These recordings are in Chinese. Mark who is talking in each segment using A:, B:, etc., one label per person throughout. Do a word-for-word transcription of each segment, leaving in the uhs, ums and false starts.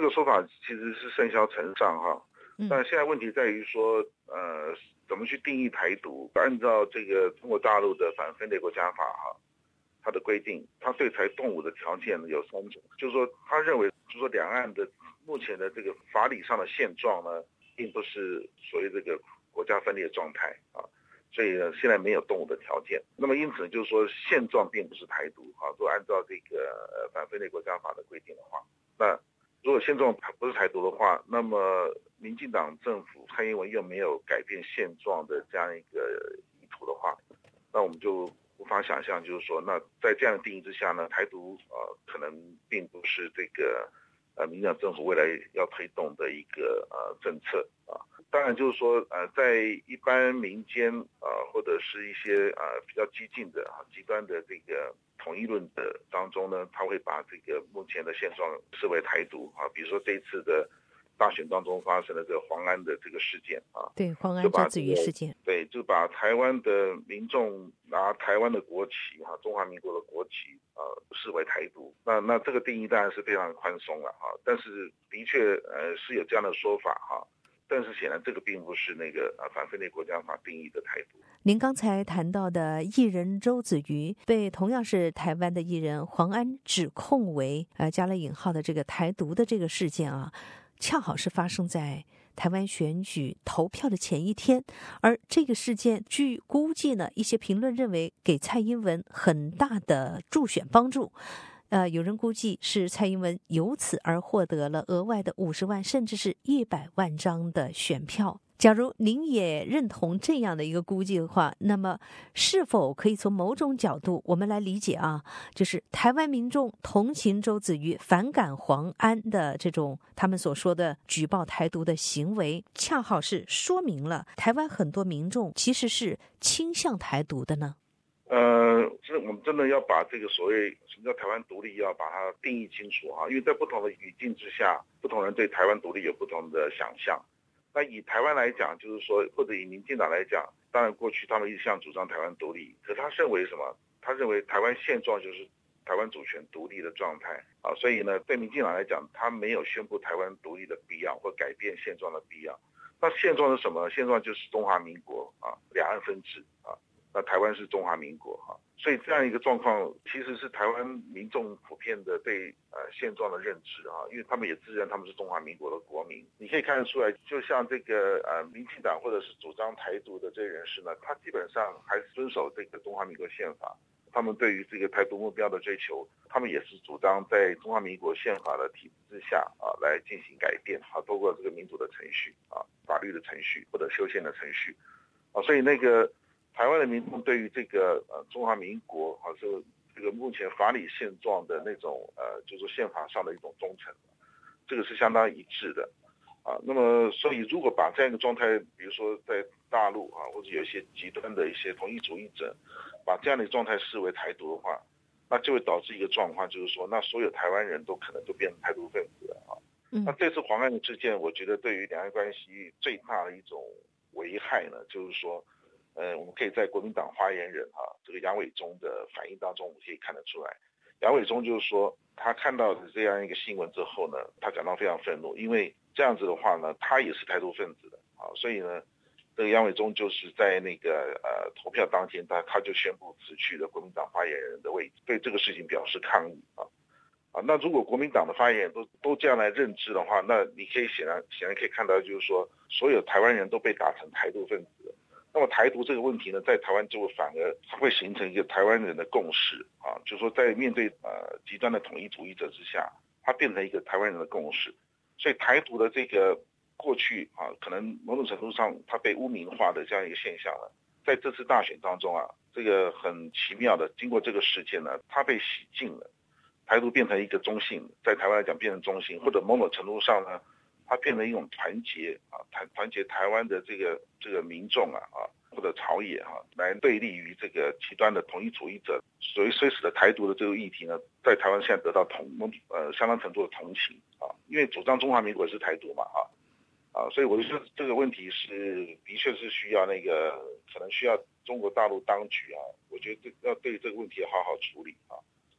A: 个说法其实是甚嚣尘上哈，但现在问题在于说，呃，怎么去定义台独？按照这个中国大陆的反分裂国家法哈，它的规定，它对台动武的条件有三种，就是说他认为，就是说两岸的目前的这个法理上的现状呢，并不是所谓这个国家分裂状态啊。所以呢，现在没有动武的条件。那么因此就是说，现状并不是台独啊。如果按照这个呃反分裂国家法的规定的话，那如果现状不是台独的话，那么民进党政府蔡英文又没有改变现状的这样一个意图的话，那我们就无法想象，就是说，那在这样的定义之下呢，台独呃可能并不是这个呃民进党政府未来要推动的一个呃政策啊。当然就是说，呃，在一般民间啊、呃，或者是一些呃比较激进的啊、极端的这个统一论的当中呢，他会把这个目前的现状视为台独啊。比如说这一次的大选当中发生的这个黄安的这个事件啊，
B: 对，黄安周子瑜事件，
A: 对，就把台湾的民众拿台湾的国旗哈、啊，中华民国的国旗啊视为台独。那那这个定义当然是非常宽松了哈、啊，但是的确呃是有这样的说法哈、啊。但是显然这个并不是那个呃反分裂国家法定义的台独。
B: 您刚才谈到的艺人周子瑜被同样是台湾的艺人黄安指控为呃加了引号的这个台独的这个事件啊，恰好是发生在台湾选举投票的前一天，而这个事件据估计呢，一些评论认为给蔡英文很大的助选帮助。呃，有人估计是蔡英文由此而获得了额外的五十万甚至是一百万张的选票。假如您也认同这样的一个估计的话，那么是否可以从某种角度我们来理解啊，就是台湾民众同情周子瑜、反感黄安的这种他们所说的举报台独的行为，恰好是说明了台湾很多民众其实是倾向台独的呢？
A: 呃，是我们真的要把这个所谓什么叫台湾独立，要把它定义清楚哈，因为在不同的语境之下，不同人对台湾独立有不同的想象。那以台湾来讲，就是说，或者以民进党来讲，当然过去他们一向主张台湾独立，可他认为什么？他认为台湾现状就是台湾主权独立的状态啊，所以呢，对民进党来讲，他没有宣布台湾独立的必要或改变现状的必要。那现状是什么？现状就是中华民国啊，两岸分治啊。那台湾是中华民国哈，所以这样一个状况其实是台湾民众普遍的对呃现状的认知啊，因为他们也自认他们是中华民国的国民。你可以看得出来，就像这个呃民进党或者是主张台独的这些人士呢，他基本上还是遵守这个中华民国宪法。他们对于这个台独目标的追求，他们也是主张在中华民国宪法的体制之下啊来进行改变啊，透过这个民主的程序啊、法律的程序或者修宪的程序啊，所以那个。台湾的民众对于这个呃中华民国啊，这个这个目前法理现状的那种呃，就是宪法上的一种忠诚，这个是相当一致的啊。那么，所以如果把这样一个状态，比如说在大陆啊，或者有一些极端的一些统一主义者，把这样的状态视为台独的话，那就会导致一个状况，就是说，那所有台湾人都可能都变成台独分子了啊。那这次黄安的事件，我觉得对于两岸关系最大的一种危害呢，就是说。呃，我们可以在国民党发言人哈、啊，这个杨伟忠的反应当中，我们可以看得出来，杨伟忠就是说，他看到这样一个新闻之后呢，他感到非常愤怒，因为这样子的话呢，他也是台独分子的啊，所以呢，这个杨伟忠就是在那个呃投票当天，他他就宣布辞去了国民党发言人的位置，对这个事情表示抗议啊啊，那如果国民党的发言人都都这样来认知的话，那你可以显然显然可以看到，就是说，所有台湾人都被打成台独分子了。那么台独这个问题呢，在台湾就反而会形成一个台湾人的共识啊，就是说在面对呃极端的统一主义者之下，它变成一个台湾人的共识。所以台独的这个过去啊，可能某种程度上它被污名化的这样一个现象呢，在这次大选当中啊，这个很奇妙的，经过这个事件呢，它被洗净了，台独变成一个中性，在台湾来讲变成中性，或者某种程度上呢。它变成一种团结啊，团团结台湾的这个这个民众啊啊，或者朝野哈、啊，来对立于这个极端的统一主义者，所以所以使得台独的这个议题呢，在台湾现在得到同呃相当程度的同情啊，因为主张中华民国是台独嘛啊啊，所以我觉得这个问题是的确是需要那个可能需要中国大陆当局啊，我觉得要对这个问题好好处理啊。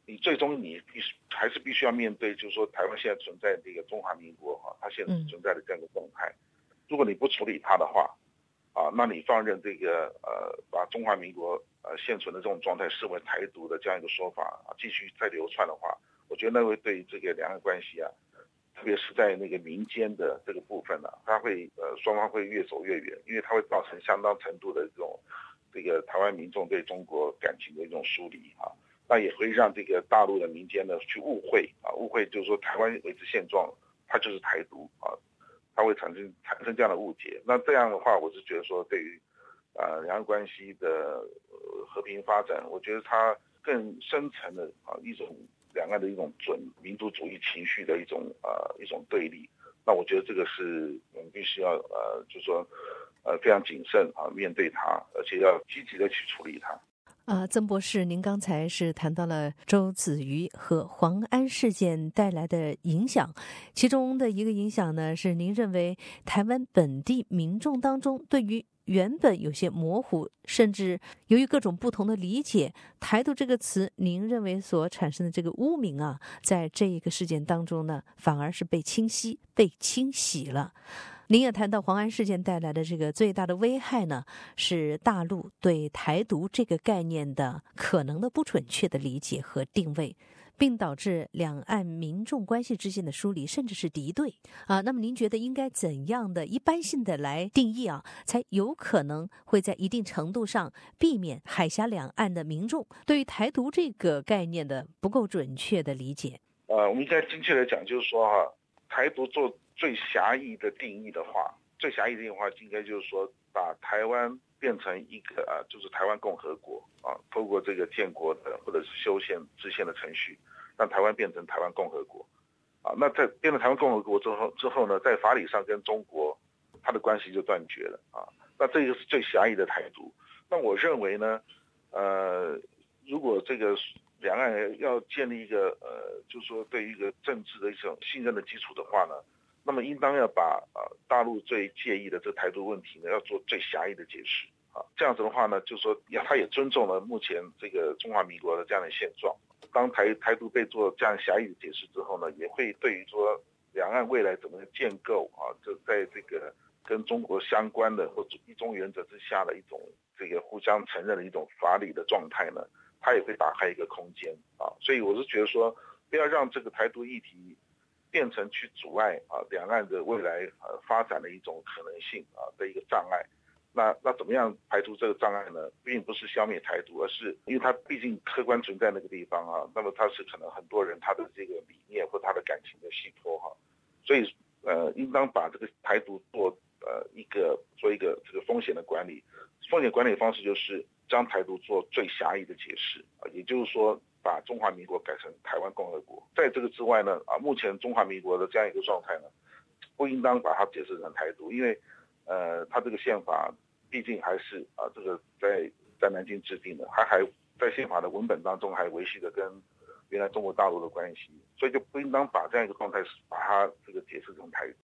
A: 你最终你必须还是必须要面对，就是说台湾现在存在这个中华民国哈，它现在存在的这样一个状态。如果你不处理它的话，啊，那你放任这个呃把中华民国呃现存的这种状态视为台独的这样一个说法啊，继续再流窜的话，我觉得那会对这个两岸关系啊，特别是在那个民间的这个部分呢、啊，它会呃双方会越走越远，因为它会造成相当程度的这种这个台湾民众对中国感情的一种疏离啊。那也会让这个大陆的民间呢去误会啊，误会就是说台湾维持现状，它就是台独啊，它会产生产生这样的误解。那这样的话，我是觉得说对于啊两岸关系的、呃、和平发展，我觉得它更深层的啊一种两岸的一种准民族主义情绪的一种呃一种对立。那我觉得这个是我们必须要呃就是说呃非常谨慎啊面对它，而且要积极的去处理它。
B: 啊，曾博士，您刚才是谈到了周子瑜和黄安事件带来的影响，其中的一个影响呢，是您认为台湾本地民众当中对于原本有些模糊，甚至由于各种不同的理解，台独这个词，您认为所产生的这个污名啊，在这一个事件当中呢，反而是被清晰、被清洗了。您也谈到黄安事件带来的这个最大的危害呢，是大陆对台独这个概念的可能的不准确的理解和定位，并导致两岸民众关系之间的疏离，甚至是敌对啊。那么您觉得应该怎样的一般性的来定义啊，才有可能会在一定程度上避免海峡两岸的民众对于台独这个概念的不够准确的理解？
A: 呃，我们应该精确的讲，就是说哈、啊，台独做最狭义的定义的话，最狭义的定义的话，应该就是说把台湾变成一个啊，就是台湾共和国啊，透过这个建国的或者是修宪制宪的程序，让台湾变成台湾共和国啊。那在变成台湾共和国之后之后呢，在法理上跟中国它的关系就断绝了啊。那这个是最狭义的台独。那我认为呢，呃，如果这个两岸要建立一个呃，就是说对于一个政治的一种信任的基础的话呢，那么应当要把呃大陆最介意的这台独问题呢，要做最狭义的解释啊。这样子的话呢，就是说他也尊重了目前这个中华民国的这样的现状。当台台独被做这样狭义的解释之后呢，也会对于说两岸未来怎么建构啊，就在这个跟中国相关的或一中原则之下的一种这个互相承认的一种法理的状态呢，它也会打开一个空间啊。所以我是觉得说，不要让这个台独议题变成去阻碍啊两岸的未来呃发展的一种可能性啊的一个障碍。那那怎么样排除这个障碍呢？并不是消灭台独，而是因为它毕竟客观存在那个地方啊，那么它是可能很多人他的这个理念或他的感情的寄托哈、啊，所以呃，应当把这个台独做呃一个做一个这个风险的管理。风险管理的方式就是将台独做最狭义的解释啊，也就是说把中华民国改成台湾共和国。在这个之外呢，啊，目前中华民国的这样一个状态呢，不应当把它解释成台独，因为呃，它这个宪法毕竟还是啊，这个在在南京制定的，它还在宪法的文本当中还维系着跟原来中国大陆的关系，所以就不应当把这样一个状态把它这个解释成台独。